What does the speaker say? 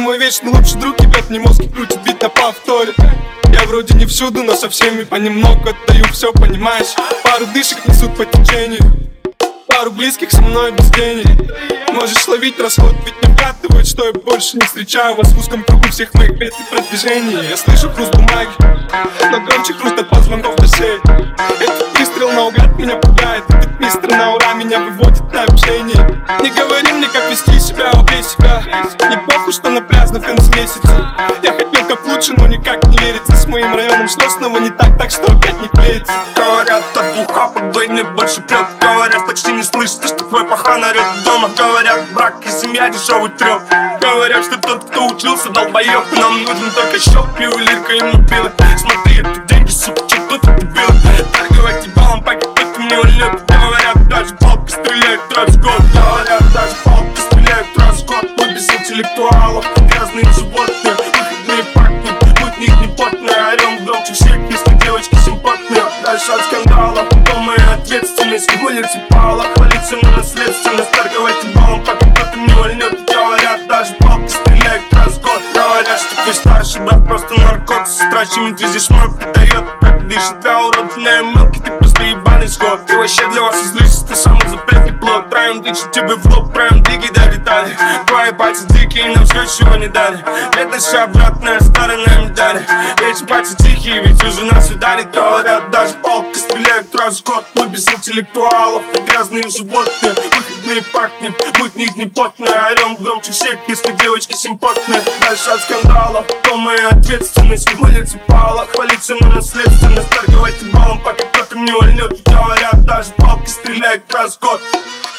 мой вечный лучший друг ебет мне мозг и крутит бит на повторе. Я вроде не всюду, но со всеми понемногу отдаю все, понимаешь? Пару дышек несут по течению, пару близких со мной без денег. Можешь ловить расход, ведь не вкатывает, что я больше не встречаю вас в узком кругу всех моих бед и продвижений. Я слышу хруст бумаги, но громче хруст от позвонков до сеть. Этот выстрел наугад меня пугает, этот мистер на ура меня выводит на общение. Не говори мне, как вести себя, убей себя. Не похуй, что на пляжном конце месяца. Я хотел как лучше, но никак не верится. С моим районом что снова не так, так что опять не клеится. Говорят, от двуха под двойны больше прет. Говорят, почти не слышно, что твой пахан орет дома. Говорят, брак и семья дешевый трёп. Говорят, что тот, кто учился, долбоёб. Нам нужен только щелк, ювелирка и мобилы. Смотри, это деньги, сука, что тут дебил. Торговать ебалом, пока кто-то мне улет. Говорят, даже палки стреляют раз в год. Говорят, даже палки стреляют раз в год. Мы без интеллектуалов, грязные животные. Выходные парни, мы в них не потные. Орём громче всех, если девочки симпатные. Дальше от скандала, потом моя ответственность. Улицы пала, хвалиться на наследственность. Торговать ебалом, пока кто-то мне вольнет. Говорят, даже палки стреляют раз в год. Говорят, что твой старший брат просто наркот. Страчи медведя шмак придает. Как дышит для уродной мелки, ты просто ебаный сход. Ты вообще для вас излишься, ты самый запретный плод. Траем дычит тебе в лоб, траем двигай до детали. Твои пальцы дикие, нам все чего не дали. Это же обратная сторона медали. Эти пальцы тихие, ведь уже нас видали. Говорят, даже палки стреляют раз в год. Мы без интеллектуалов, грязные животные. Выходные парни, мы в них не потные. Орем громче всех, если девочки симпатные. Дальше от скандала, потом моя ответственность. Улицы пала, хвалиться на наследственность. Торговать ебалом, пока кто-то мне вольнет. Говорят, даже палки стреляют раз в год.